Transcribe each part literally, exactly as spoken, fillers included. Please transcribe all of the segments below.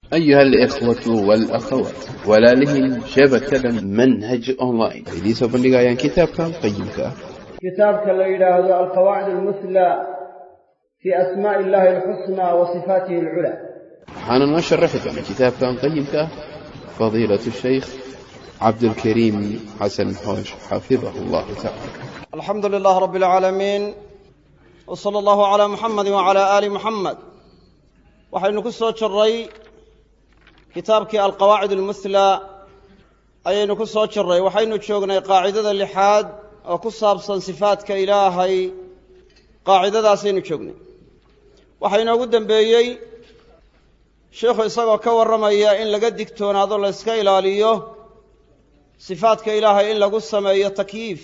أيها الإخوة والأخوات ولالهم شبكة منهج أونلاين ليس بندقايا كتاب كان قيمك كتاب كالليلة القواعد المثلى في أسماء الله الحسنى وصفاته العلى. حانا نشرح لكم كتاب كان قيمك فضيلة الشيخ عبد الكريم حسن حوش حفظه الله تعالى. الحمد لله رب العالمين وصلى الله على محمد وعلى آل محمد. waxaynu ku soo jirray kitaabkii alqawaacid almuthla ayaynu ku soo jirray waxaynu joognay qaacidada lixaad oo ku saabsan sifaadka ilaahay qaacidadaasaynu joognay waxa inoogu dambeeyey sheekhu isagoo ka warramaya in laga digtoonaado la iska ilaaliyo sifaadka ilaahay in lagu sameeyo takyiif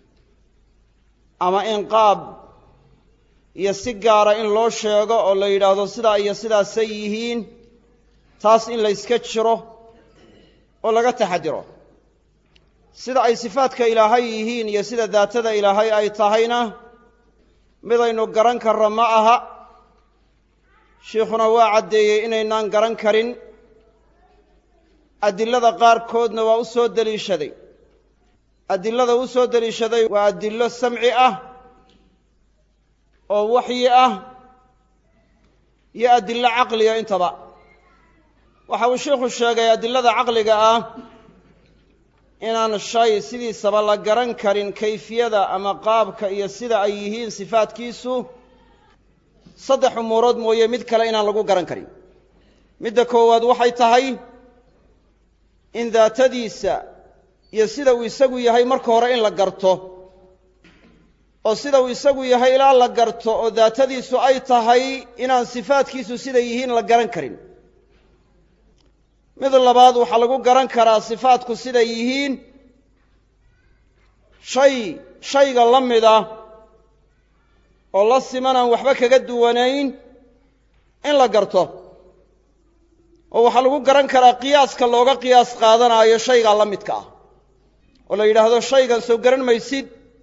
ama inqaab iyo si gaara in loo sheego oo la yidhaahdo sidaa iyo sidaasay yihiin taas in la iska jiro oo laga taxadiro sida ay sifaadka ilaahay yihiin iyo sida daatada ilaahay ay tahayna midaynu garan karro ma aha sheikhuna waa caddeeyey inaynaan garan karin adilada qaarkoodna waa u soo deliishaday adilada u soo deliishaday waa adillo samci ah oo waxyi ah iyo adillo caqliga intaba waxa uu sheekhu sheegay adilada caqliga ah inaan shay sidiisaba la garan karin kayfiyada ama qaabka iyo sida ay yihiin sifaadkiisu saddex umuurood mooye mid kale inaan lagu garan karin midda koowaad waxay tahay in daatadiisa iyo sida uu isagu yahay marka hore in la garto oo sida uu isagu yahay ilaa la garto oo daatadiisu ay tahay inaan sifaadkiisu sida yihiin la garan karin mid labaad waxaa lagu garan karaa sifaadku siday yihiin shay shayga la mid ah oo la simanaan waxba kaga duwanayn in la garto oo waxaa lagu garan karaa qiyaaska looga qiyaas qaadanaayo shaygaa la midka ah oo la yidhaahdo shaygan soo garan maysid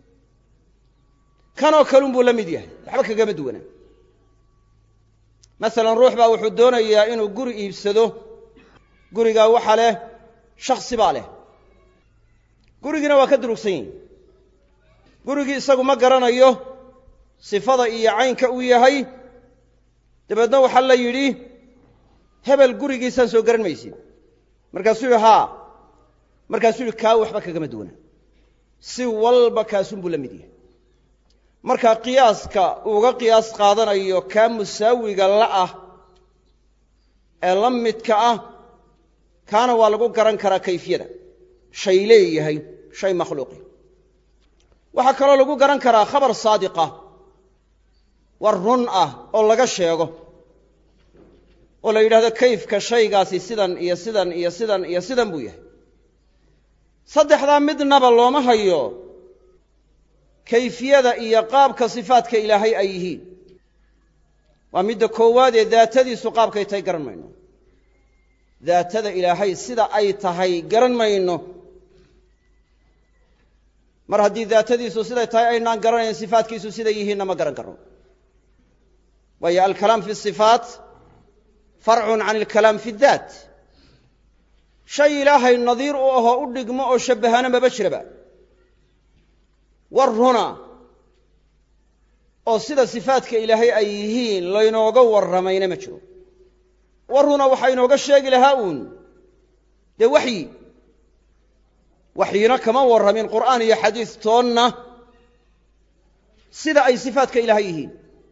kanoo kalunbuu la mid yahay waxba kagama duwanaa masalan ruux baa wuxuu doonayaa inuu guri iibsado gurigaa waxa leh shaksi baa leh gurigiina waa ka durugsan yihin gurigii isagu ma garanayo sifada iyo caynka uu yahay dabeedna waxaa la yidhi hebel gurigiisaan soo garan maysid markaasuu yidhi haa markaasuu yidhi kaa waxba kagama duwanaa si walba kaasunbuu la mid yahay markaa qiyaaska uuga qiyaas qaadanayo kaa musaawiga la ah ee la midka ah kaana waa lagu garan karaa kayfiyada shay leeyahay shay makhluuqi waxaa kaloo lagu garan karaa khabar saadiqa war run ah oo laga sheego oo la yidhahdo kayfka shaygaasi sidan iyo sidan iyo sidan iyo sidan buu yahay saddexdaa midnaba looma hayo kayfiyada iyo qaabka sifaadka ilaahay ay yihiin waa midda koowaad ee daatadiisu qaabkay tahay garan mayno daatada ilaahay sida ay tahay garan mayno mar haddii daatadiisu siday tahay aynaan garanayn sifaadkiisu siday yihiinna ma garan karno waayo alkalaam fi sifaat farcun can alkalaam fi daat shay ilaahay nadiir u ahoo u dhigmo oo shabbahana maba jiraba war runa oo sida sifaadka ilaahay ay yihiin laynooga warramayna ma jiro war runa waxaa inooga sheegi lahaa uun dee waxyi waxyina kama warramin qur'aan iyo xadiis toonna sida ay sifaadka ilaahay yihiin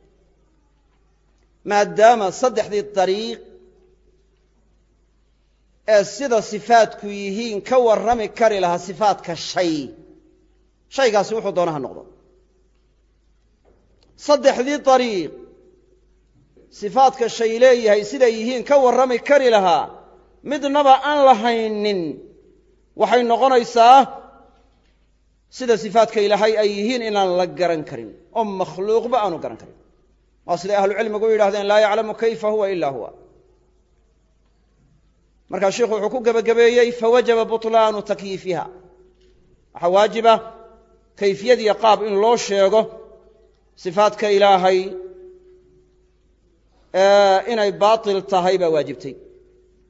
maadaama saddexdii dariiq ee sida sifaadku yihiin ka warrami kari lahaa sifaadka shay shaygaasi wuxuu doonaha noqdo saddexdii dariiq sifaadka shay leeyahay siday yihiin ka warrami kari lahaa midnaba aan lahaynin waxay noqonaysaa sida sifaadka ilaahay ay yihiin inaan la garan karin oo makhluuqba aanu garan karin waa siday ahlucilmigu u yidhahdeen laa yaclamu kayfa huwa ilaa huwa markaa sheikhu wuxuu ku gebagabeeyey fawajaba buطlaanu takyiifiha waxaa waajiba kayfiyadiiyo qaab in loo sheego sifaadka ilaahay inay baatil tahay baa waajibtay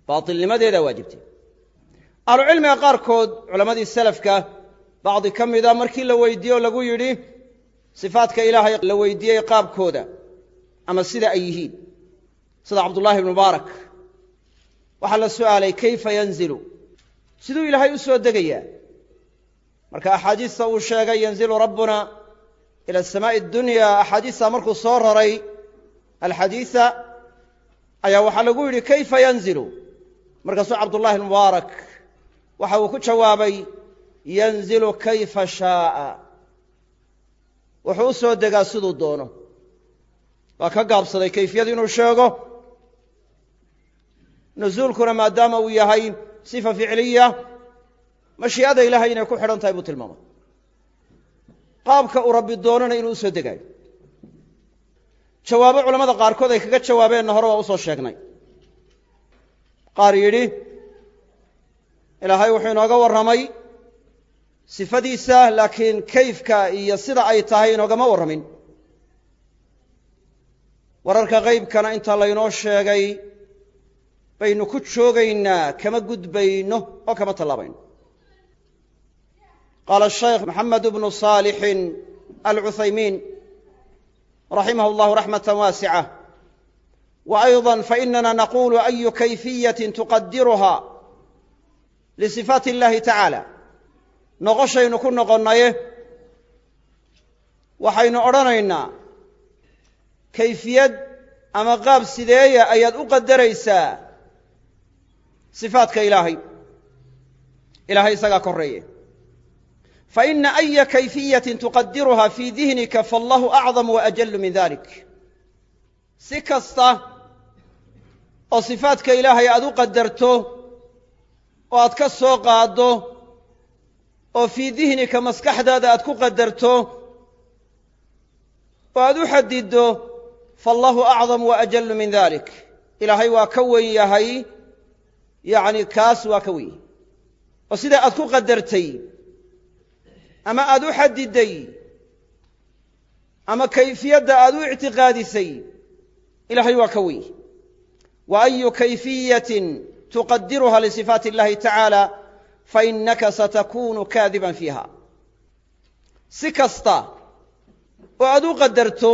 baatilnimadeeda waajibtay ahlucilmiga qaarkood culammadii salafka bacdi ka mida markii la weydiiye oo lagu yidhi sifaadka ilaahay la weydiiyey qaabkooda ama sida ay yihiin sida cabdullaahi ibnu mubaarak waxaa la su'aalay kayfa yanzilu siduu ilaahay u soo degayaa marka axaadiista uu sheegay yanzilu rabbuna ila asamaa'i addunya axaadiista markuu soo raray alxadiisa ayaa waxaa lagu yidhi kayfa yanzilu markaasuu cabdullahi ibnu mubaarak waxa uu ku jawaabay yanzilu kayfa shaaa wuxuu u soo degaa siduu doono waa ka gaabsaday kayfiyadu inuu sheego nusuulkuna maadaama uu yahay sifa ficliya mashii'ada ilaahay inay ku xidhan tahay buu tilmaamay qaabka uu rabbi doonana inuu u soo degaayo jawaabo culamada qaarkood ay kaga jawaabeenna hore waa u soo sheegnay qaar yidhi ilaahay wuxuu inooga warramay sifadiisa laakiin kayfka iyo sida ay tahay inoogama warramin wararka qaybkana inta laynoo sheegay baynu ku joogaynaa kama gudbayno oo kama tallaabayno qaala ashaykh maxamed bnu saalixin alcuthaymiin raximah allahu raxmatan waasica wa ayضa fainana naqulu ayu kayfiyatin tuqadiruha lisifaati اllahi tacaala noqoshaynu ku noqonnaye waxaynu odhanaynaa kayfiyad ama qaab sideeya ayaad u qadaraysaa sifaadka ilaahay ilaahay isagaa korreeye faina aya kayfiyatin tuqadiruha fii dihnika faallahu acdam waajallu min dalik si kasta oo sifaadka ilaahay aad u qadarto oo aad ka soo qaaddo oo fii dihnika maskaxdaada aad ku qadarto oo aad u xadiddo faallahu acdam waajallu min dalik ilaahay waa ka wen yahay yacni kaas waa ka wen yahay oo sidaa aad ku qadartay ama aad u xadidday ama kayfiyadda aad u ictiqaadisay ilaahay waa ka wen yahay wa ayu kayfiyatin tuqadiruha lisifaati اllahi tacaala fainaka satakunu kaadiban fiiha si kasta oo aad u qadarto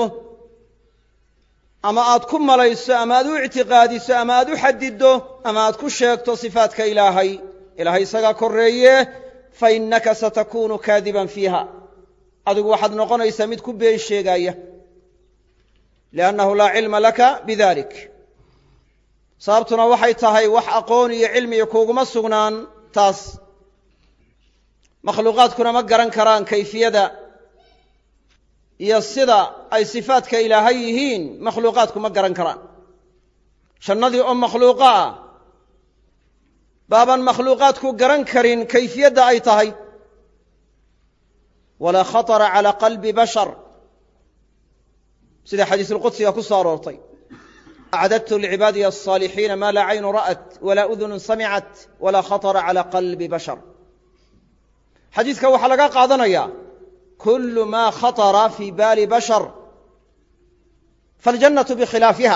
ama aad ku malayso ama aad u ictiqaadiso ama aad u xadiddo ama aad ku sheegto sifaadka ilaahay ilaahay isagaa korreeye fainaka satakunu kaadiban fiiha adigu waxaad noqonaysaa mid ku been sheegaaya liannahu laa cilma laka bidalik sababtuna waxay tahay wax aqoon iyo cilmiga kuuguma sugnaan taas makhluuqaadkuna ma garan karaan kayfiyada iyo sida ay sifaadka ilaahay yihiin makhluuqaadku ma garan karaan jannadii oo makhluuqa ah baaban makhluuqaadku garan karin kayfiyadda ay tahay walaa khatara calaa qalbi bashar sida xadiisulqudsiga ku soo aroortay acdadtu licibaadiya alsaalixiina maa laa caynu ra'at walaa udunun samicat walaa khatara calaa qalbi bashar xadiiska waxaa laga qaadanayaa kullu maa khatara fii baali bashar faaljannatu bikhilaafiha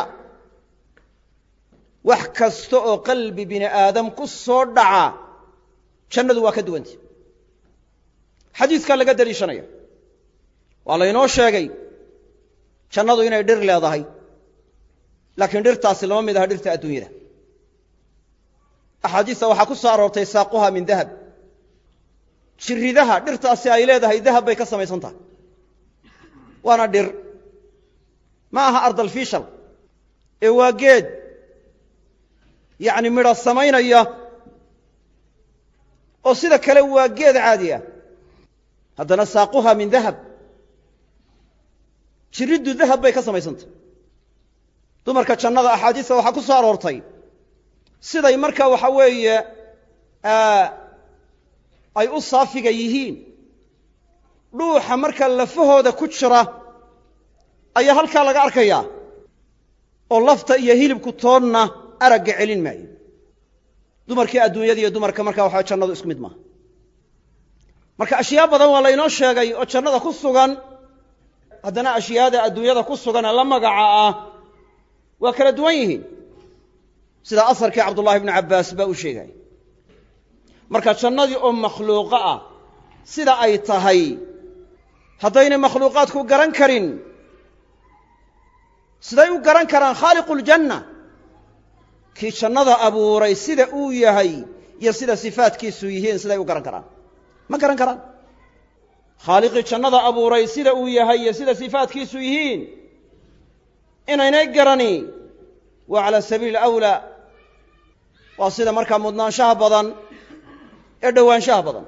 wax kasta oo qalbi bini aadam ku soo dhaca jannadu waa ka duwantay xadiiskaa laga daliishanaya waa laynoo sheegay jannadu inay dhir leedahay laakiin dhirtaasi lama mid aha dhirta adduunyada axaadiista waxaa ku soo aroortay saaquha min dahab jiridaha dhirtaasi ay leedahay dahab bay ka samaysan tahay waana dhir ma aha ardalfiishal ee waa geed yacni midho samaynaya oo sida kale waa geed caadi ah haddana saaquha min dahab jiriddu dahab bay ka samaysantah dumarka jannada axaadiista waxaa ku soo aroortay siday marka waxa weeye ay u saafiga yihiin dhuuxa marka lafahooda ku jira ayaa halkaa laga arkayaa oo lafta iyo hilibku toonna aragga celin maayo dumarkii adduunyada iyo dumarka marka waxaa jannadu isku mid maaha marka ashyaa badan waa laynoo sheegay oo jannada ku sugan haddana ashyaada adduunyada ku sugan ee la magaca ah waa kala duwan yihiin sida asarkii cabdullaahi ibnu cabbaas baa u sheegay marka jannadii oo makhluuqa ah sida ay tahay haddaynay makhluuqaadku garan karin siday u garan karaan khaaliquljanna kii jannada abuuray sida uu yahay iyo sida sifaadkiisu yihiin siday u garan karaan ma garan karaan khaaliqii jannada abuuray sida uu yahay iyo sida sifaadkiisu yihiin inaynay garani waa calaa sabiili awlaa waa sida markaa mudnaanshaha badan ee dhowaanshaha badan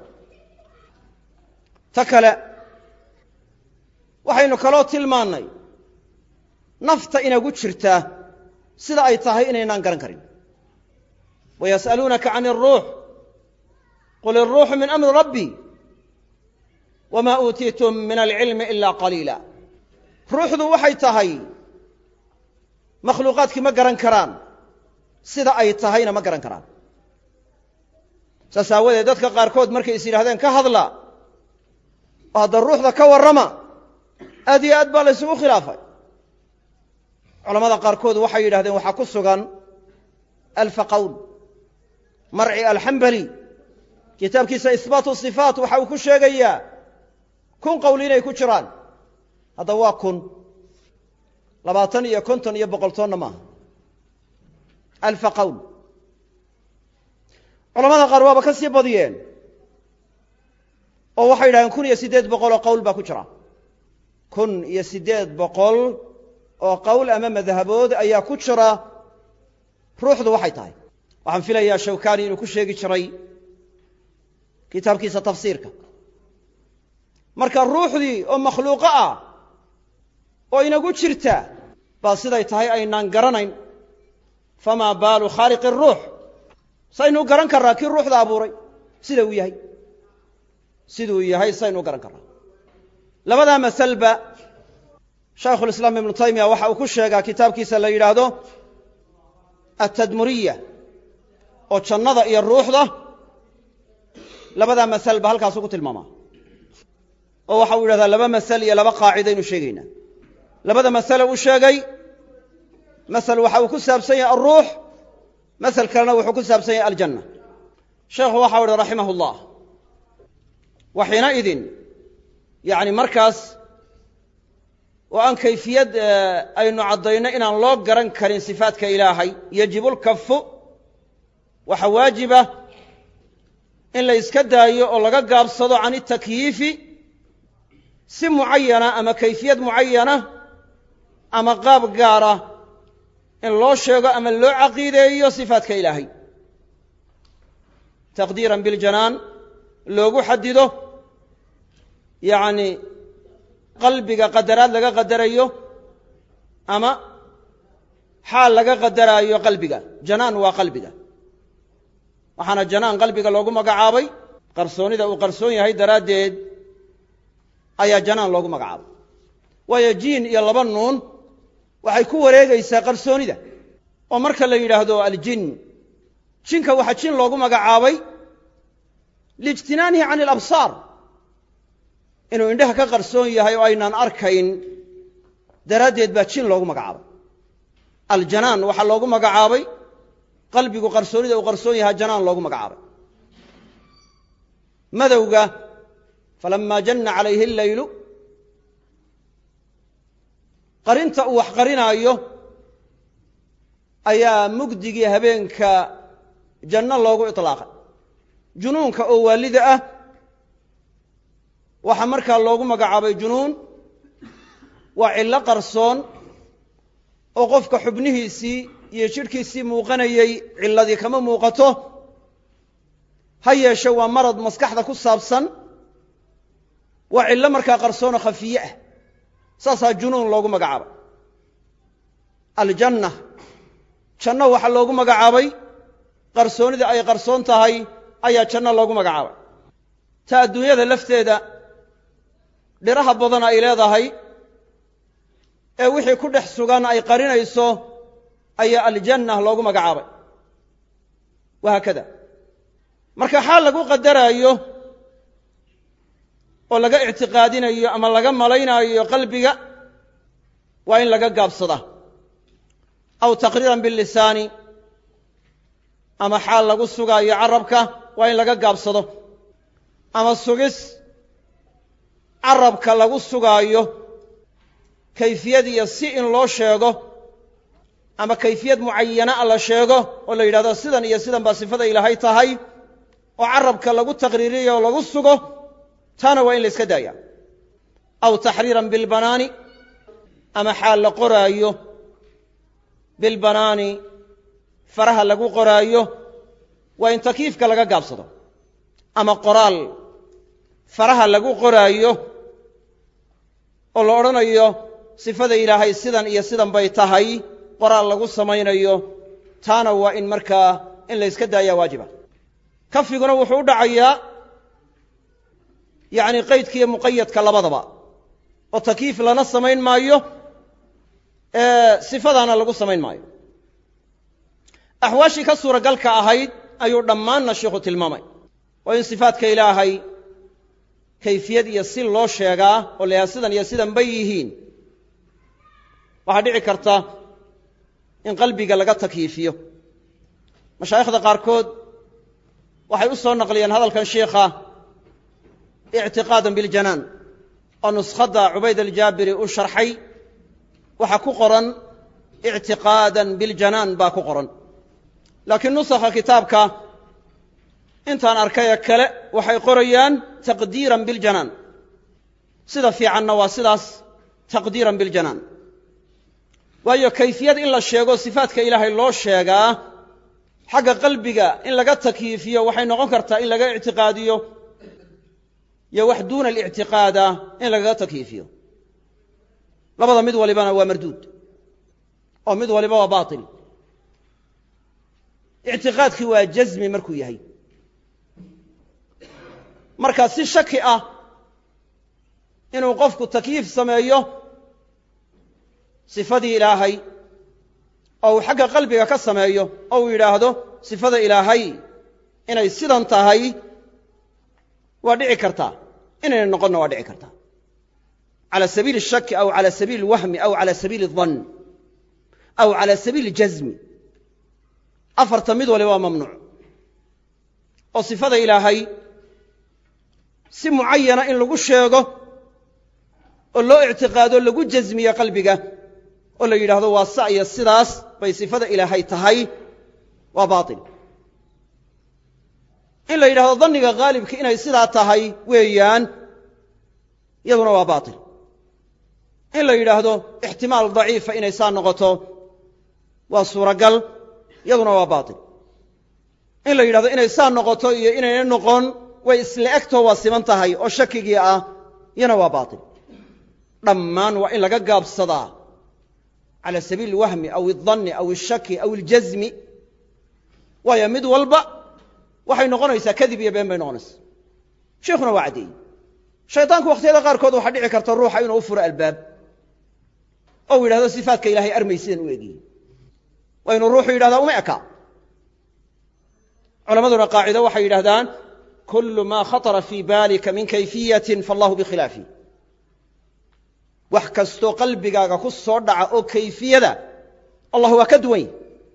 ta kale waxaynu kaloo tilmaannay nafta inagu jirta sida ay tahay inaynaan garan karin wayas'aluunaka can iruux qul iruuxu min amri rabbi wamaa uutiitum min alcilmi ilaa qaliila ruuxdu waxay tahay makhluuqaadkii ma garan karaan sida ay tahayna ma garan karaan saas aawadeed dadka qaarkood markay is yidhahdeen ka hadla oo hadda ruuxda ka warrama aad iyo aad baa la ysugu khilaafay culamada qaarkood waxay yidhahdeen waxaa ku sugan alfa qowl marci alxambali kitaabkiisa isbaatu sifaat waxa uu ku sheegayaa kun qowl inay ku jiraan hadda waa kun labaatan iyo konton iyo boqoltoonna maaha alfa qowl culamada qaar waaba ka sii badiyeen oo waxay yidhahdeen kun iyo siddeed boqol oo qowl baa ku jira kun iyo siddeed boqol oo qowl ama madhabood ayaa ku jira ruuxdu waxay tahay waxaan filayaa shawkani inuu ku sheegi jiray kitaabkiisa tafsiirka marka ruuxdii oo makhluuqo ah oo inagu jirta baa siday tahay aynaan garanayn famaa baalu khaaliqi ruux saynu garan karraa kii ruuxda abuuray sida uu yahay siduu yahay saynu garan karraa labadaa masalba shaykhulislaam ibnu taymiya waxa uu ku sheegaa kitaabkiisa la yidhaahdo altadmuriya oo jannada iyo ruuxda labadaa masalba halkaasuu ku tilmaamaa oo waxa uu yidhahdaa laba masal iyo laba qaacidaynu sheegaynaa labada masale uu sheegay masal waxa uu ku saabsan yahay alruux masal kalena wuxuu ku saabsan yahay aljanna sheekhu waxa u ihi raximah ullah wa xiinaidin yacni markaas oo aan kayfiyad aynu caddayno inaan loo garan karin sifaadka ilaahay yajibu lkafu waxa waajiba in la iska daayo oo laga gaabsado can itakyiifi si mucayana ama kayfiyad mucayana ama qaab gaara in loo sheego ama loo caqiideeyo sifaadka ilaahay taqdiiran biljanaan loogu xadido yacni qalbiga qadaraad laga qadarayo ama xaal laga qadaraayo qalbiga janaan waa qalbiga waxaana janaan qalbiga loogu magacaabay qarsoonida uu qarsoon yahay daraaddeed ayaa janaan loogu magacaabay waayo jiin iyo laba nuun waxay ku wareegaysaa qarsoonida oo marka la yidhaahdo aljin jinka waxaa jin loogu magacaabay liijtinaanihi can alabsaar inuu indhaha ka qarsoon yahay oo aynaan arkayn daraaddeed baa jin loogu magacaabay aljanaan waxaa loogu magacaabay qalbigu qarsoonida uu qarsoon yahay janaan loogu magacaabay madowga falamaa janna calayhi alleylu qarinta uu wax qarinaayo ayaa mugdigii habeenka janno loogu itlaaqay junuunka oo waalida ah waxaa markaa loogu magacaabay junuun waa cillo qarsoon oo qofka xubnihiisii iyo jidhkiisii muuqanayey cilladii kama muuqato ha yeeshe waa marad maskaxda ku saabsan waa cillo markaa qarsoonoo khafiye ah saasaa junuun loogu magacaabay aljanna janno waxaa loogu magacaabay qarsoonida ay qarsoon tahay ayaa janno loogu magacaabay ta adduunyada lafteeda dhiraha badan ay leedahay ee wixii ku dhex sugan ay qarinayso ayaa aljanna loogu magacaabay wahaakada marka xaal lagu qadaraayo oo laga ictiqaadinayo ama laga malaynaayo qalbiga waa in laga gaabsadaa aw taqriiran billisaani ama xaal lagu sugaayo carabka waa in laga gaabsado ama sugis carabka lagu sugaayo kayfiyad iyo si in loo sheego ama kayfiyad mucayana la sheego oo la yidhahdo sidan iyo sidan baa sifada ilaahay tahay oo carabka lagu taqriiriyo oo lagu sugo taana waa in la iska daaya aw taxriiran bilbanaani ama xaal la qoraayo bilbanaani faraha lagu qoraayo waa in takiifka laga gaabsado ama qoraal faraha lagu qoraayo oo la odhanayo sifada ilaahay sidan iyo sidan bay tahay qoraal lagu samaynayo taana waa in markaa in la iska daayaa waajiba kafiguna wuxuu u dhacayaa yacni qaydka iyo muqayadka labadaba oo takiif lana samayn maayo ee sifadaana lagu samayn maayo axwaashii ka suuragalka ahayd ayuu dhammaanna sheikhu tilmaamay waa in sifaadka ilaahay kayfiyad iyo si loo sheegaa oo layaha sidan iyo sidan bay yihiin waxaa dhici karta in qalbiga laga takyiifiyo mashaayikhda qaarkood waxay u soo naqliyeen hadalkan sheikha ictiqaadan biljanaan oo nuskhadda cubayd aljaabiri uu sharxay waxaa ku qoran ictiqaadan biljanaan baa ku qoran laakiin nusakha kitaabka intaan arkayee kale waxay qorayaan taqdiiran biljanaan sida fiicanna waa sidaas taqdiiran biljanaan waayo kayfiyad in la sheego sifaadka ilaahay loo sheegaa xagga qalbiga in laga takyiifiyo waxay noqon kartaa in laga ictiqaadiyo iyo wax duuna alictiqaada in lagaga takyiifiyo labada mid walibana waa marduud oo mid waliba waa baatil ictiqaadkii waa jazmi markuu yahay marka si shaki ah inuu qofku takyiif sameeyo sifadii ilaahay oo uu xagga qalbiga ka sameeyo oo uu yidhaahdo sifada ilaahay inay sidan tahay waa dhici kartaa inayna noqonna waa dhici kartaa cala sabiili الshaki aw cala sabiili اlwahmi aw cala sabiili الظan aw cala sabiili اljazmi afarta mid waliba waa mamnuuc oo sifada ilaahay si mucayana in lagu sheego oo loo ictiqaado lagu jasmiye qalbiga oo la yidhaahdo waa sa iyo sidaas bay sifada ilaahay tahay waa baatil in la yidhahdo danniga haalibka inay sidaa tahay weeyaan iyaduna waa baatil in la yidhaahdo ixtimaal daciifa inay saa noqoto waa suuragal iyaduna waa baatil in la yidhahdo inay saa noqoto iyo inayna noqon way isla egtoo waa siman tahay oo shakigii ah iyana waa baatil dhammaan waa in laga gaabsadaa cala sabiili اlwahmi aw الdanni aw الshaki aw اljazmi waayo mid walba waxay noqonaysaa kadib iyo been bay noqonaysaa sheikhuna waa caddeeyey shayطaanku wakhtiyada qaarkood waxaa dhici karta ruuxa inuu u furo albaab oo u yidhahdo sifaadka ilaahay armay sidan u egiyey waa inuu ruuxu yidhahdaa uma eka culammaduna qaacido waxay yidhahdaan kul ma khaطra fii baalika min kayfiyatin faallahu bikhilaafi wax kastoo qalbigaaga ku soo dhaca oo kayfiyada allah waa ka duwan yahy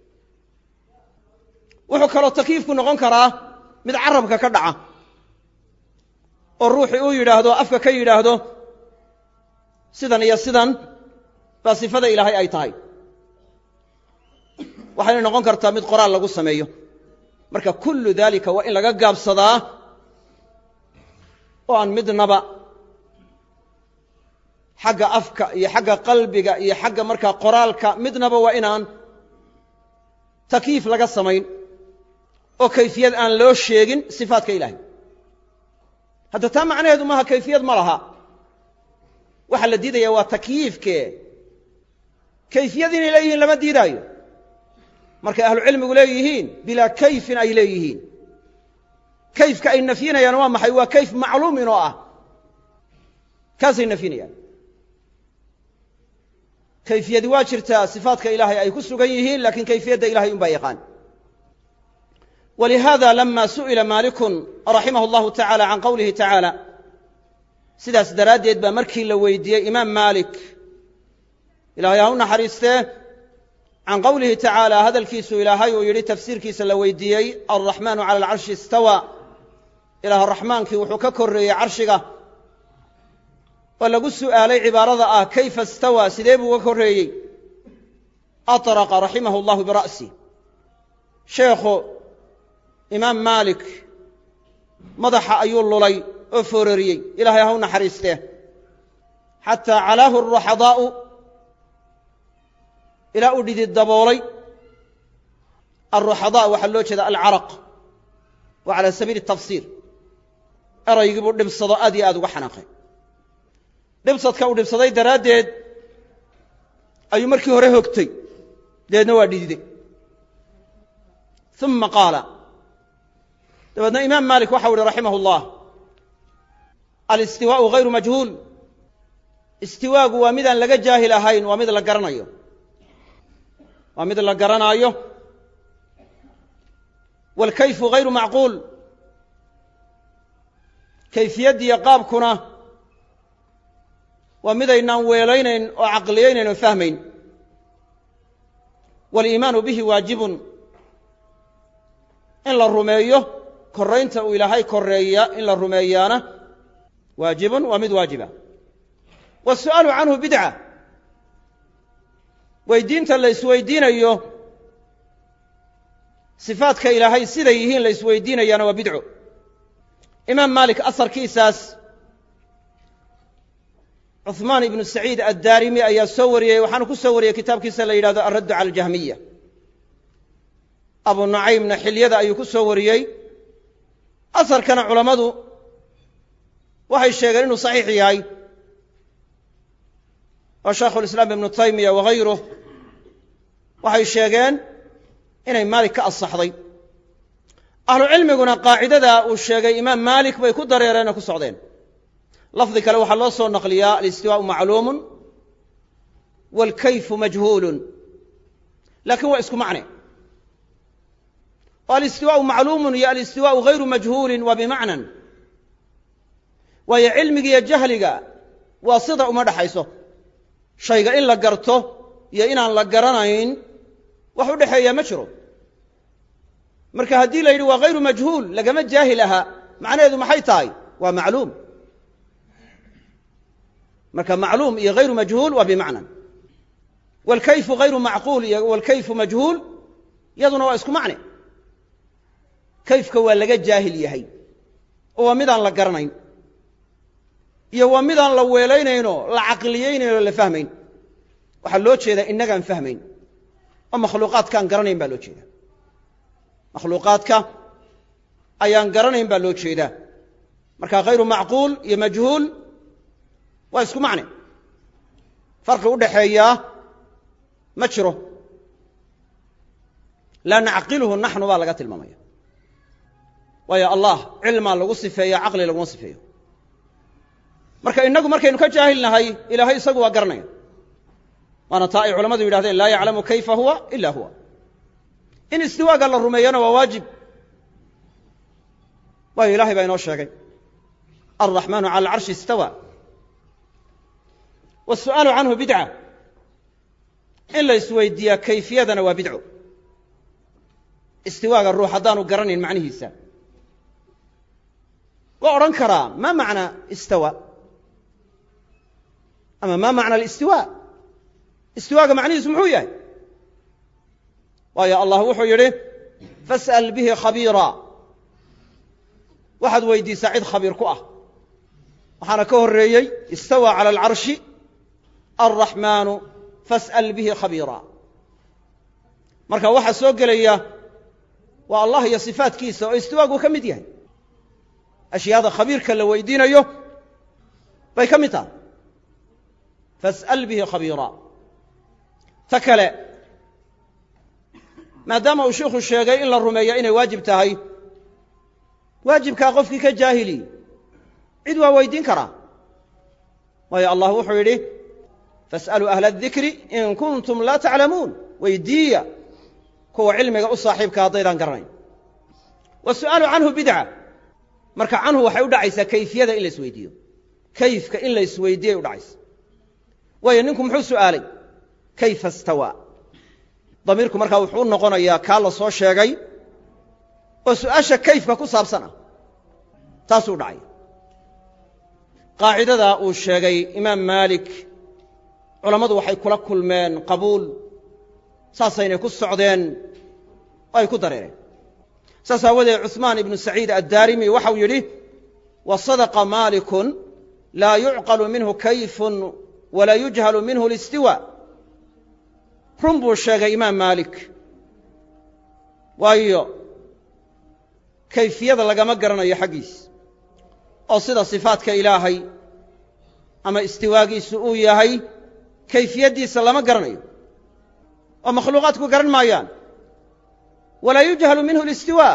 wuxuu kaloo takyiifku noqon karaa mid carabka ka dhaca oo ruuxii uu yidhaahdo afka ka yidhaahdo sidan iyo sidan baa sifada ilaahay ay tahay waxayna noqon kartaa mid qoraal lagu sameeyo marka kullu daalika waa in laga gaabsadaa oo aan midnaba xagga afka iyo xagga qalbiga iyo xagga markaa qoraalka midnaba waa inaan takyiif laga samayn oo kayfiyad aan loo sheegin sifaadka ilaahay hadda taa macnaheedu maaha kayfiyad ma laha waxaa la diidaya waa takyiifke kayfiyad inay leeyihiin lama diidaayo markay ahlucilmigu leeyihiin bilaa kayfin ay leeyihiin kayfka ay nafyinayaan waa maxay waa kayf macluumin oo ah kaasay nafyinayaan kayfiyadi waa jirtaa sifaadka ilaahay ay ku sugan yihiin laakiin kayfiyadda ilahay un baa yaqaan walihada lama su'ila maalikun raximah allahu tacala can qowlihi tacaala sidaas daraaddeed baa markii la weydiiyey imaam maalik ilaahay ha u naxariistee can qowlihi tacaala hadalkiisu ilaahay uu yidhi tafsiirkiisa la weydiiyey alraxmaanu cala alcarshi istawaa ilaah raxmaankii wuxuu ka korreeyey carshiga oo lagu su'aalay cibaarada ah kayfa istawaa sidee buu uga korreeyey atraqa raximahu allahu bira'si sheekhu imaam maalik madaxa ayuu lulay oo foorariyey ilaahay ha u naxariistee xataa calaahu araxadaa'u ilaa uu dhidid daboolay alruxadaa waxaa loo jeeda alcaraq wa cala sabiili tafsiir eraygii buu dhibsado aad iyo aad uga xanaaqay dhibsadka uu dhibsaday daraaddeed ayuu markii hore hogtay dabeedna waa dhididay uma qaala dabeedna imaam maalik waxau ihi raximah اllah alistiwaa'u hayru majhuul istiwaagu waa midaan laga jaahil ahayn waa mid la garanayo waa mid la garanaayo waalkayfu hayru macquul kayfiyaddiiyo qaabkuna waa midaynaan weelaynayn oo caqliyaynayn oo fahmayn waaliimaanu bihi waajibun in la rumeeyo korraynta uu ilaahay korreeya in la rumeeyaana waajibun waa mid waajiba waasu'aalu canhu bidca weydiinta la isweydiinayo sifaadka ilaahay siday yihiin la isweydiinayaana waa bidco imaam maalik asarkiisaas cuثmaan ibnu saciid addaarimi ayaa soo wariyey waxaanu ku soo wariyey kitaabkiisa la yidhahdo alraddu cala aljahmiya abu nucaymna xilyada ayuu ku soo wariyey asarkana culammadu waxay sheegeen inuu saxiix yahay oo shaykhulislaam ibnu taymiya wahayruh waxay sheegeen inay maalik ka asaxday ahlucilmiguna qaacidada uu sheegay imaam maalik bay ku dareereen oo ku socdeen lafdi kale waxaa loo soo naqliyaa alistiwaa'u macluumun waalkayfu majhuulun laakiin waa isku macne oo alistiwaa'u macluumun iyo alistiwaa'u hayru majhuulin waa bimacnan waayo cilmiga iyo jahliga waa sida uma dhaxayso shayga in la garto iyo inaan la garanayn wax u dhexeeyaa ma jiro marka haddii la yidhi waa hayru majhuul lagama jaahil ahaa macnaheedu maxay tahay waa macluum marka macluum iyo hayru majhuul waa bimacnan waalkayfu hayru macquul iyo waalkayfu majhuul yaduna waa isku macne kayfka waa laga jaahil yahay oo waa midaan la garanayn iyo waa midaan la weelaynaynoo la caqliyaynayn oo la fahmayn waxaa loo jeedaa innagaan fahmayn oo makhluuqaadkaan garanayn baa loo jeedaa makhluuqaadka ayaan garanayn baa loo jeedaa marka hayru macquul iyo majhuul waa isku macne farqi u dhaxeeyaa ma jiro laa nacqiluhu naxnu baa laga tilmaamaya waayo allah cilmaa lagu sifeeya caqli laguma sifeeyo marka innagu markaynu ka jaahilnahay ilaahay isagu waa garanaya waana taa ay culammadu yidhahdeen laa yaclamu kayfa huwa ila huwa in istiwaaga la rumeeyana waa waajib waayo ilahay baa inoo sheegay alraxmaanu cala alcarshi istawa wasu'aalu canhu bidca in la isweydiiyaa kayfiyadana waa bidco istiwaaga ruux haddaanu garanayn macnihiisa waa odhan karaa ma macna istawa ama ma macna alistiwa istiwaaga macnihiisu muxuu yahay waayo allah wuxuu yidhi fas'al bihi khabiira waxaad weydiisaa cid khabiir ku ah waxaana ka horreeyey istawa cala alcarshi alraxmaanu fas'al bihi khabiira marka waxaa soo gelaya waa allah iyo sifaadkiisa oo istiwaagu ka mid yahay ashyaada khabiirka la weydiinayo bay ka mid tahay fas'al bihi khabiira ta kale maadaama uu sheikhu sheegay in la rumeeyo inay waajib tahay waajibkaa qofkii ka jaahili cid waa weydiin karaa waayo allah wuxuu yidhi fas'aluu ahla adikri in kuntum laa taclamuun weydiiya kuwa cilmiga u saaxiibka haddaydaan garanayn wasu'aalu canhu bidca marka canhu waxay u dhacaysaa kayfiyada in la isweydiiyo kayfka in la isweydiiyay u dhacaysa waayo ninku muxuu su'aalay kayfa istawaa damiirku markaa wuxuu noqonayaa kaa la soo sheegay oo su'aasha kayfka ku saabsan ah taasuu dhacay qaacidadaa uu sheegay imaam maalik culammadu waxay kula kulmeen qabuul saasaynay ku socdeen oo ay ku dareereen saas aawadeed cuثmaan ibnu saciid addaarimi waxau yidhi wa sadaqa maalikun laa yucqalu minhu kayfun walaa yujhalu minhu listiwa run buu sheegay imaam maalik waayo kayfiyada lagama garanayo xaggiis oo sida sifaadka ilaahay ama istiwaagiisu uu yahay kayfiyaddiisa lama garanayo oo makhluuqaadku garan maayaan walaa yujhalu minhu listiwaa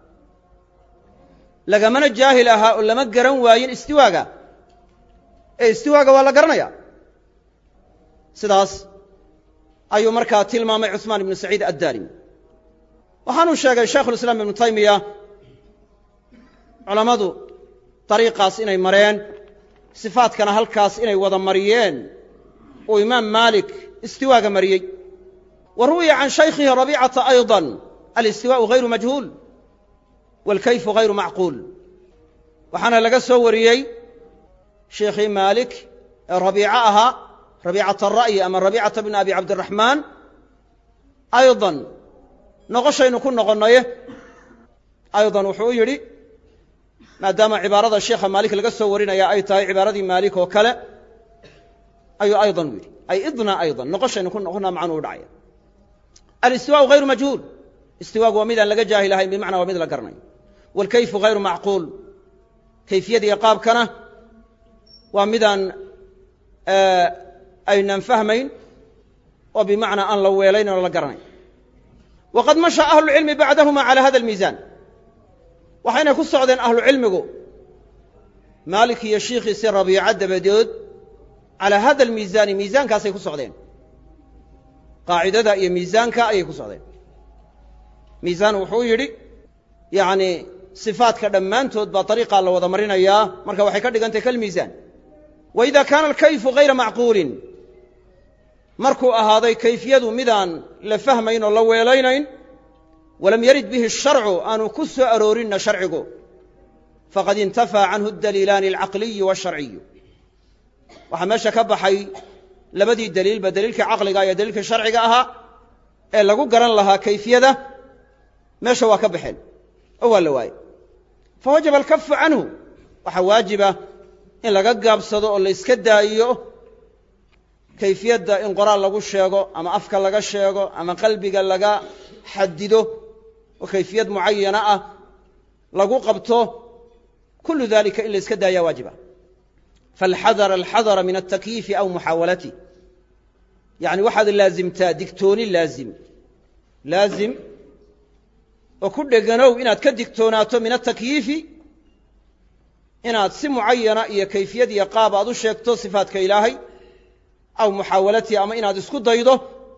lagamana jaahil ahaa oo lama garan waayin istiwaaga ee istiwaaga waa la garanaya sidaas ayuu markaa tilmaamay cuثmaan ibnu saciid addaarimi waxaanuu sheegay shaykhulislaam ibnu taymiya culammadu dariiqaas inay mareen sifaadkana halkaas inay wada mariyeen uu imaam maalik istiwaaga mariyey wa ruwiya can shaykhihi rabiicata ayضa alistiwaءu hayru majhuul wاlkayfu hayru macquul waxaana laga soo wariyey sheikhii maalik ee rabiico ahaa rabiicata ara'yi ama rabiicata bn abi cabdiraxmaan ayضan noqoshaynu ku noqonnaye ayضan wuxuu u yidhi maadaama cibaarada sheekha maalik laga soo warinaya ay tahay cibaaradii maalik oo kale ayuu ayضan u yidhi ay idna ayضan noqoshaynu ku noqonnaa macnuu u dhacaya alistiwaءu hayru majhuul istiwaagu waa midaan laga jaahilahayn bimacnaa waa mid la garanayo wاlkayfu hayru macquul kayfiyadiiyo qaabkana waa midaan aynan fahmayn oo bimacnaa aan la weelayn oo la garanayn waqad masha ahlucilmi bacdahuma calى hada اlmiisaan waxayna ku socdeen ahlucilmigu maalik iyo shiikhiisii rabiica dabadood calaa hada almiisaani miisaankaasay ku socdeen qaacidada iyo miisaanka ayay ku socdeen miisaan wuxuu yidhi yacni sifaadka dhammaantood baa dariiqaa la wada marinayaa marka waxay ka dhigantahy kalmiisaan wa ida kaana alkayfu hayra macquulin markuu ahaaday kayfiyadu midaan la fahmayn oo la weelaynayn walam yarid bihi الsharcu aanu ku soo aroorinna sharcigu faqad intafaa canhu اdaliilaani alcaqliyu waالsharciyu waxaa meesha ka baxay labadii daliilba daliilkii caqliga iyo daliilkii sharciga ahaa ee lagu garan lahaa kayfiyada meesha waa ka baxeen oo waa la waayey fawajaba alkafu canhu waxaa waajiba in laga gaabsado oo la yska daa'iyo kayfiyadda in qoraal lagu sheego ama afka laga sheego ama qalbiga laga xadido oo kayfiyad mucayana ah lagu qabto kullu dalika in la yska daayaa waajiba falxadara alxadara min altakyiifi aw muxaawalati yacni waxaad laazimtaa digtooni laazim laazim oo ku dheganow inaad ka digtoonaato min atakyiifi inaad si mucayana iyo kayfiyad iyo qaab aad u sheegto sifaadka ilaahay aw muxaawalati ama inaad isku daydo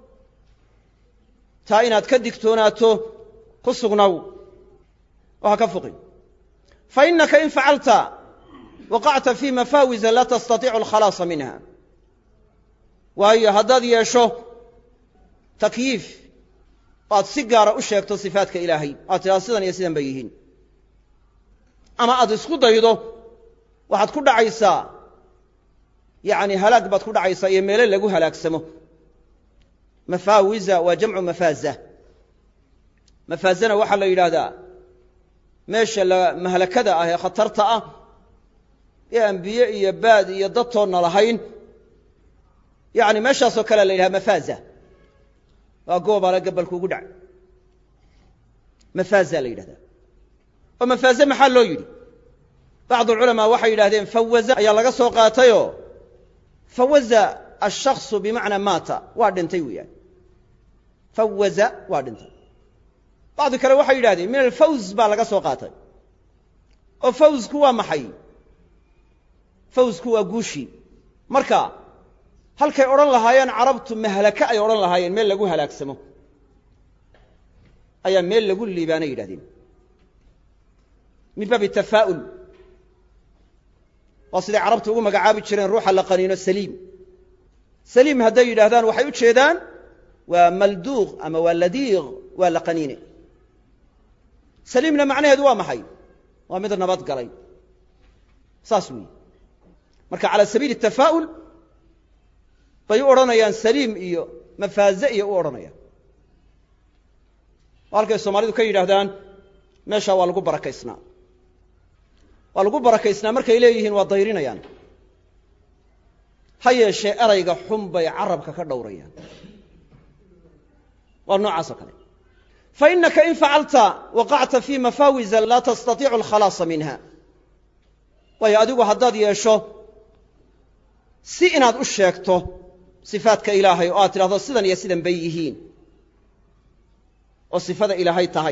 taa inaad ka digtoonaato ku sugnow oo ha ka fuqin fainaka in facalta waqacta fii mafaawisa laa tastatiicu alkhalaasa minha waayo haddaad yeesho takyiif oo aad si gaara u sheegto sifaadka ilaahay aad tidhahdo sidan iyo sidan bay yihiin ama aad isku daydo waxaad ku dhacaysaa yacni halaag baad ku dhacaysaa iyo meelo lagu halaagsamo mafaawisa waa jamcu mafaaza mafaazana waxaa la yidhaahdaa meesha mahlakada ah ee khatarta ah ee aan biyo iyo baad iyo dadtoonna lahayn yacni meeshaasoo kalea la yidhaha mafaaza waa goobaale gabalkuugu dhac mafaaza la yidhahdaa oo mafaaze maxaa loo yidhi bacdu culamaa waxay yidhahdeen fawaza ayaa laga soo qaatayoo fawaza ashaksu bimacnaa maata waa dhintay weeyaan fawaza waa dhintay bacdi kale waxay yidhahdeen min alfawz baa laga soo qaatay oo fawzku waa maxay fawzku waa guushii marka halkay odhan lahaayeen carabtu mahlaka ay odhan lahaayeen meel lagu halaagsamo ayaa meel lagu liibaanay yidhahdeen min baabi tafaa'ul waa siday carabtu ugu magacaabi jireen ruuxa la qaniino saliim saliim hadday yidhaahdaan waxay u jeedaan وملدوغ أما واللديغ واللقنين سليمنا معناه دوا محي ومثل نبات قري ساسوي مركا على سبيل التفاؤل فيورنا يان سليم إيو مفازئ يورنا يان والك الصومالي كي يرهدان ما شاء الله بركة إسنا والقو بركة إسنا مركا إليهن والضيرين يان هيا شيء أريق حنبا يعربك كدوريان والنوع عسكري فإنك إن فعلت وقعت في مفاوز لا تستطيع الخلاص منها ويأدوك هداد يشو سئناد أشيكتو صفاتك إلهي وآتي هذا سيدا يسيدا بيهين وصفات إلهي تهي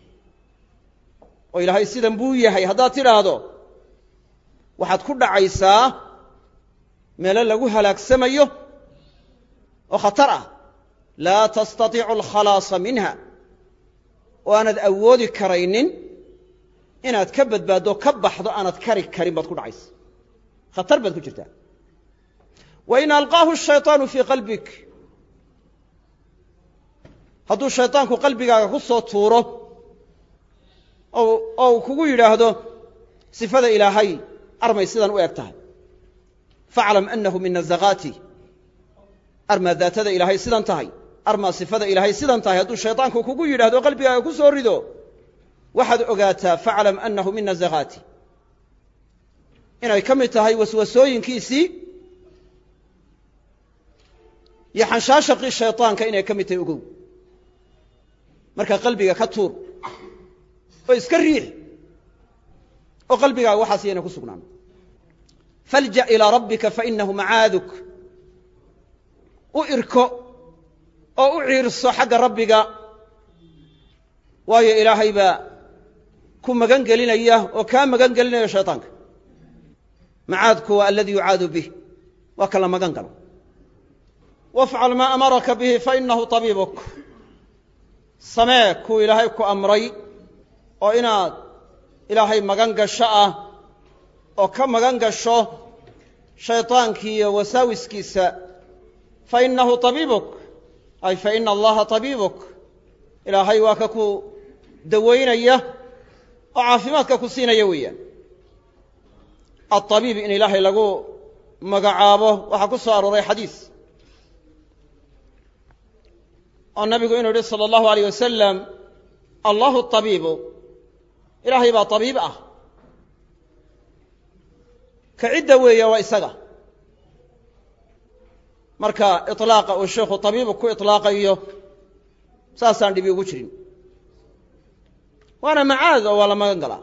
وإلهي سيدا بويهي هداد ترادو وحد كل عيسى ميلا لغوها لك سميه وخطره لا تستطيع الخلاص منها وأنا أودي كرينين إن أتكبد بادو كبحضو أنا أتكري كريم بتكون عيس خطر بتكون جرتا وإن ألقاه الشيطان في قلبك هدو الشيطان كو قلبك خصو تورو أو أو كوكو يراهدو صفة إلهي أرمي سيدان ويكتها فاعلم أنه من نزغاتي أرمى ذات هذا إلهي سيدان تهي أرمى صفة إلهي سيدان تهي هدو الشيطان كو كوكو يراهدو قلبك خصو ردو واحد أقاتا فاعلم أنه من نزغاتي إنه يكمل تهي وسوسوين كيسي يحنشاشق الشيطان كإنه يكمل تهي أقو مركا قلبك كتور ويسكريح وقلبك وحسينا كسقنا فالجأ إلى ربك فإنه معاذك وإركو أو أعيرص حق ربك ويا إلهي با كن مغان قلنا إياه وكان مغان قلنا يا شيطانك معاذك هو الذي يعاذ به وكلا مغان قلنا وافعل ما أمرك به فإنه طبيبك سماك إلهيك أمري وإنا إلهي مغان قشاء وكم مغان قشو شيطانك وساوسك فإنه طبيبك أي فإن الله طبيبك إلهي واككو دوين إياه وعافماتك كسين يويا الطبيب إن إلهي لقو مقعابه وحكو صار رأي حديث النبي قال صلى الله عليه وسلم الله الطبيب إلهي با طبيب أه كعدة ويا وإساقة مركا إطلاق والشيخ طبيب كو إطلاق إياه ساسان دي بيوشرين وأنا معاذ ولا ما قنقلا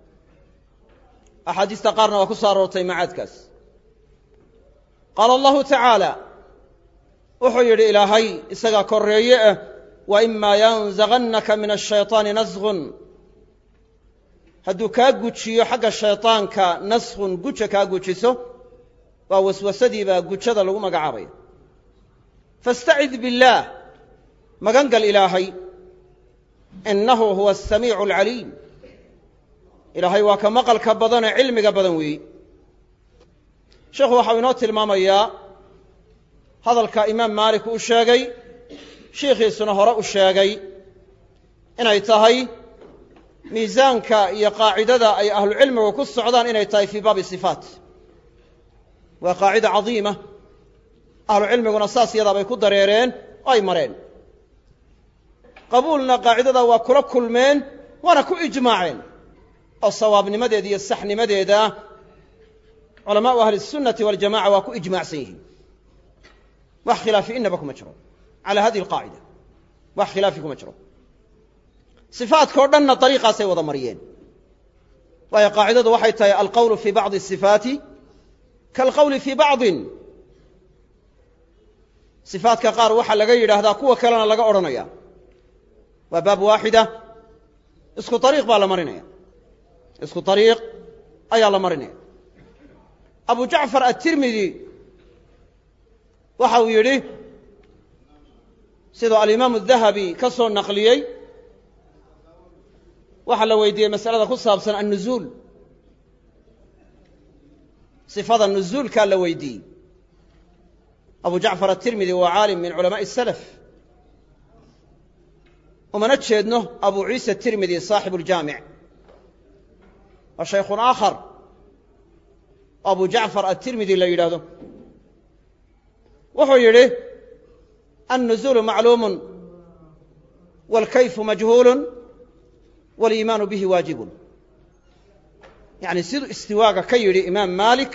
أحاديث تقارنا وكسار روتي معاذ كاس قال الله تعالى أحير إلهي إساقا كوريئة وإما ينزغنك من الشيطان نزغ هدو كاقوتشيو حق الشيطان كنسغ قوتش كاقوتشيسو ووسوسدي باقوتشادا لغو مقعابي فاستعذ بالله مقنقل إلهي إنه هو السميع العليم إلهي وكمقل كبضان علمك بدنوي شيخ وحاونات المامية هذا الكإمام مالك الشاقي شيخي سنهراء الشاقي إن يتهي ميزانك يقاعدة أي أهل العلم وكل سعودان إن يتهي في باب الصفات وقاعدة عظيمة أهل العلم ونصاص يضع بيكون دريرين أي مرين قبولنا قاعدة وكل كل من وانا كو إجماعين الصواب نمدد السحن مدد علماء أهل السنة والجماعة وكو إجماع سيه واختلافي إن بكم مجرور على هذه القاعدة واختلافكم مجرور صفات كردنا طريقة سيوضا مريين وهي قاعدة وحيتها القول في بعض الصفات كالقول في بعض صفات كقار وحا لغير هذا كوة كلنا لغا أورنيا وباب واحدة اسكو طريق بالا مرينيا اسكو طريق أي الله مرينيا أبو جعفر الترمذي وحاو يري سيدو الإمام الذهبي كسر النقليي وحا لويدي مسألة خصها بسنة النزول صفات النزول كان لويدي أبو جعفر الترمذي هو عالم من علماء السلف umana jeedno abu ciisa tirmidi saaxibu aljaamic wa shaykhun aakhar abu jacfar atirmidi la yidhaahdo wuxuu yidhi annuzuulu macluumun waalkayfu majhuulun waaliimaanu bihi waajibun yacni siduu istiwaaga ka yidhi imaam maalik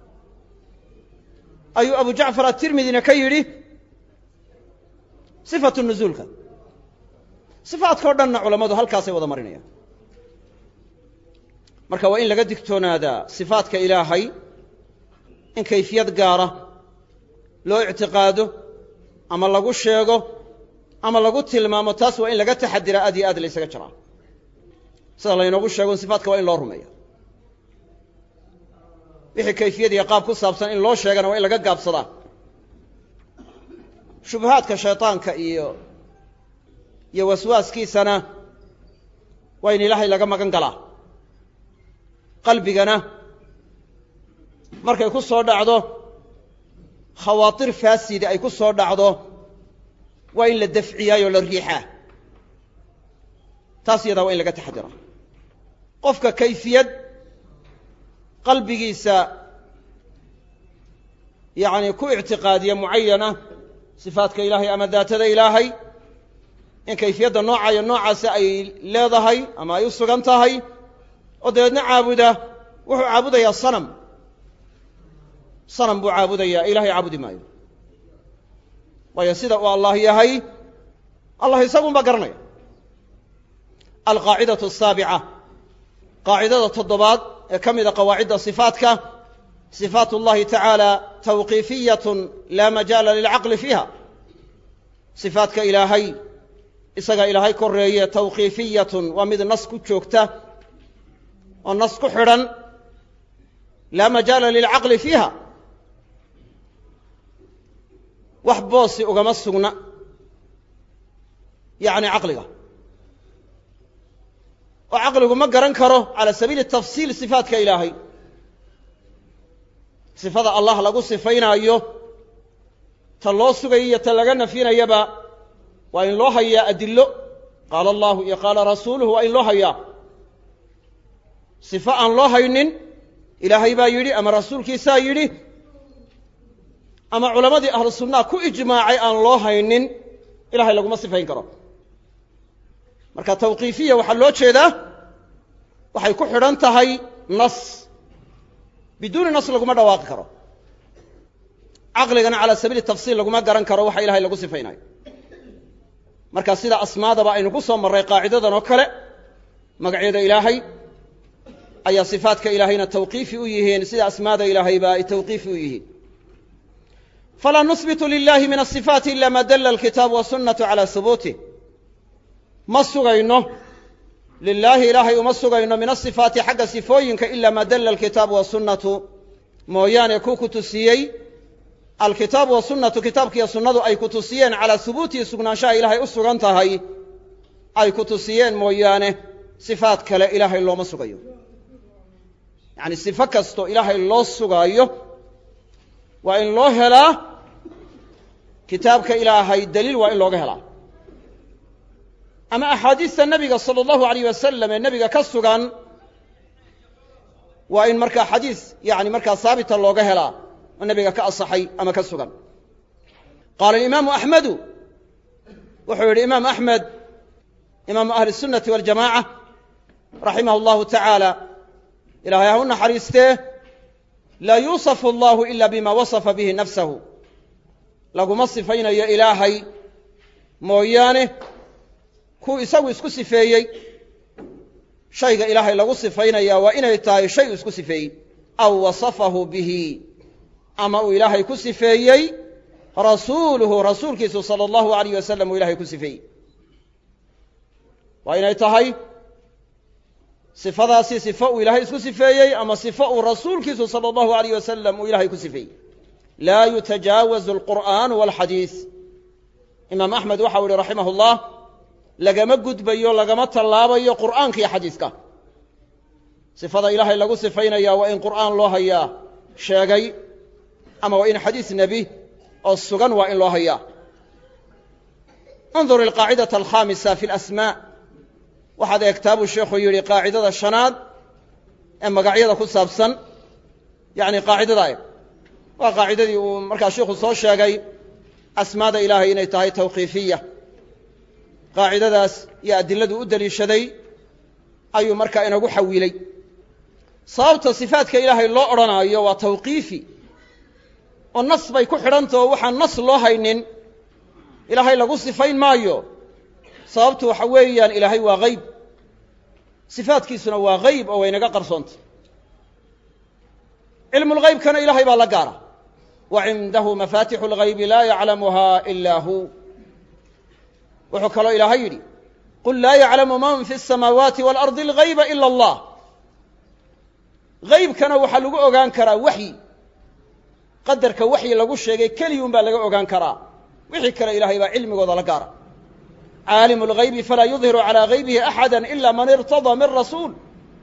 ayuu abu jacfar atirmidina ka yidhi sifatu nuzuulka sifaadkao dhanna culammadu halkaasay wada marinayaan marka waa in laga digtoonaadaa sifaadka ilaahay in kayfiyad gaara loo ictiqaado ama lagu sheego ama lagu tilmaamo taas waa in laga taxadiraa aad iyo aad laysaga jiraa sida laynoogu sheego sifaadka waa in loo rumeeya wixii kayfiyad iyo qaab ku saabsan in loo sheegana waa in laga gaabsadaa shubahaadka shayطaanka iyo iyo waswaaskiisana waa in ilaahay laga magan galaa qalbigana markay ku soo dhacdo khawaatir faasida ay ku soo dhacdo waa in la dafciyaayoo la riixaa taas iyadaa waa in laga taxadiraa qofka kayfiyad qalbigiisa yacni ku ictiqaadiya mucayana sifaadka ilaahay ama daatada ilaahay in kayfiyadda noocayo noocaasi ay leedahay ama ay u sugan tahay oo dabeedna caabuda wuxuu caabudayaa sanam sanam buu caabudayaa ilaahay caabudi maayo waayo sida uu allah yahay allah isagunbaa garanaya alqaacidatu asaabica qaacidada toddobaad ee ka mida qawaacidda sifaadka sifaat اllahi tacaala tawqiifiyatun laa majaala lilcaqli fiiha sifaadka ilaahay isaga ilaahay koreeye tawqiifiyatun waa mid nas ku joogta oo nas ku xidhan laa majaala lilcaqli fiiha wax boosi ugama sugna yacni caqliga oo caqligu ma garan karo cala sabiili tafsiil sifaadka ilaahay sifada allah lagu sifaynaayo ta loo sugayo iyo ta laga nafinayaba waa in loo hayaa adillo qaala allahu iyo qaala rasuuluhu waa in loo hayaa sifo aan loo haynin ilaahay baa yidhi ama rasuulkiisaa yidhi ama culammadii ahlu sunnaha ku ijmaacay aan loo haynin ilahay laguma sifayn karo marka tawqiifiya waxaa loo jeedaa waxay ku xidhan tahay nas biduuni nas laguma dhawaaqi karo caqligana cala sabiili tafsiil laguma garan karo waxa ilahay lagu sifaynayo marka sida asmaadaba aynu ku soo marray qaacidadan oo kale magacyada ilaahay ayaa sifaadka ilaahayna tawqiifi u yihiin sida asmaada ilaahayba ay tawqiifi u yihiin falaa nusbitu lilahi min asifaati ila ma dalla alkitaabu wasunnatu cala hubuutih ma sugayno lilaahi ilaahay uma sugayno min asifaati xagga sifooyinka ila ma dalla alkitaabu wasunnatu mooyaane ku ku tusiyey alkitaabu wasunnatu kitaabkiiyo sunnadu ay ku tusiyeen calaa hubuutihi sugnaanshaha ilaahay u sugan tahay ay ku tusiyeen mooyaane sifaad kale ilaahay looma sugayo yacni sifo kastoo ilaahay loo sugaayo waa in loo helaa kitaabka ilaahay daliil waa in looga helaa ama axaadiista nebiga sala allahu alayh wasalam ee nebiga ka sugan waa in markaa xadiis yani markaa haabita looga helaa oo nebiga ka asaxay ama ka sugan qaala alimaamu axmedu wuxuu yidhi imaam axmed imaamu ahli الsunnati waاljamaca raximah اllahu tacaala ilahay ha u naxariistee laa yuusafu allahu ila bima wasafa bihi nafsahu laguma sifaynayo ilaahay mooyaane kuu isagu isku sifeeyey shayga ilaahay lagu sifaynaya waa inay tahay shay uu isku sifeeyey aw wasafahu bihi ama uu ilaahay ku sifeeyey rasuuluhu rasuulkiisu sala allahu alayh wasalam uu ilahay ku sifeeyey waa inay tahay sifadaasi sifo uu ilaahay isku sifeeyey ama sifo uu rasuulkiisu sala allahu alayh wasalam uu ilahay ku sifeeyey laa yutajaawazu alqur'aanu walxadiis imaam axmed waxau yihi raximah llah lagama gudbayo lagama tallaabayo qur'aanka iyo xadiiska sifada ilaahay lagu sifaynaya waa in qur'aan loo hayaa sheegay ama waa in xadiis nebi oo sugan waa in loo hayaa انظر القاعدة الخامسة في الأسماء waxaad eegtaa buu sheekhu yidhi qaacidada shanaad ee magacyada ku saabsan yani qaacidada eeg waa qaacidadii uu markaa sheekhu soo sheegay asmaada ilaahay inay tahay tawqiifiya qaacidadaas iyo adiladu u daliishaday ayuu markaa inagu xawilay sababta sifaadka ilaahay loo odhanaayo waa tawqiifi oo nas bay ku xidhantaho waxaan nas loo haynin ilaahay lagu sifayn maayo sababtu waxa weeyaan ilaahay waa hayb sifaadkiisuna waa hayb oo waynaga qarsoontay cilmulghaybkana ilaahay baa la gaara wa cindahu mafaatixu lghaybi laa yaclamuha ilaa hu wuxuu kaloo ilaahay yidhi qul laa yaclamu man fi الsamaawaati waalardi alghayba ila allah haybkana waxaa lagu ogaan karaa waxyi qadarka waxyi lagu sheegay keliyun baa laga ogaan karaa wixii kale ilaahay baa cilmigooda la gaara عالم الغيب فلا يظهر على غيبه أحدا إلا من ارتضى من رسول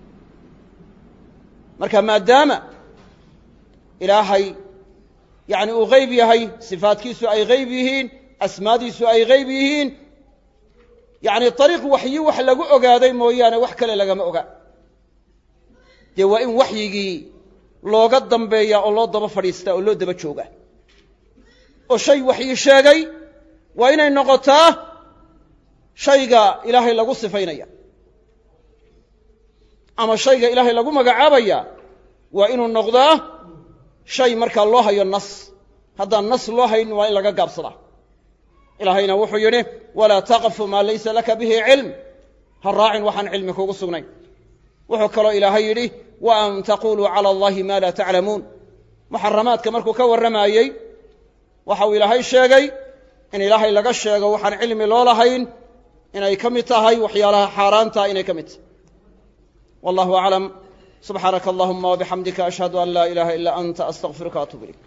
marka maadaama ilaahay yani uu hayb yahay sifaadkiisu ay hayb yihiin asmaadiisu ay hayb yihiin yani ariiq waxyi wax lagu ogaaday mooyaane wax kale lagama oga dee waa in waxyigii looga dambeeya oo loo daba fadhiistaa oo loo daba jooga oo shay waxyi sheegay waa inay noqotaa shayga ilaahay lagu sifaynaya ama shayga ilaahay lagu magacaabaya waa inuu noqdaa shay markaa loo hayo nas haddaan nas loo hayn waa in laga gaabsadaa ilaahayna wuxuu yidhi walaa taqfu maa laysa laka bihi cilm ha raacin waxaan cilmi kugu sugnayn wuxuu kaloo ilaahay yidhi wa an taquluu cala allahi ma laa taclamuun muxaramaadka markuu ka warramayey waxa uu ilaahay sheegay in ilaahay laga sheego waxaan cilmi loo lahayn inay ka mid tahay waxyaalaha xaaraanta inay ka mid tahay wallahu aclam subxaanaka allahuma wabixamdika ashhadu an laa ilaha ila anta astaqfiruka atuub ilayk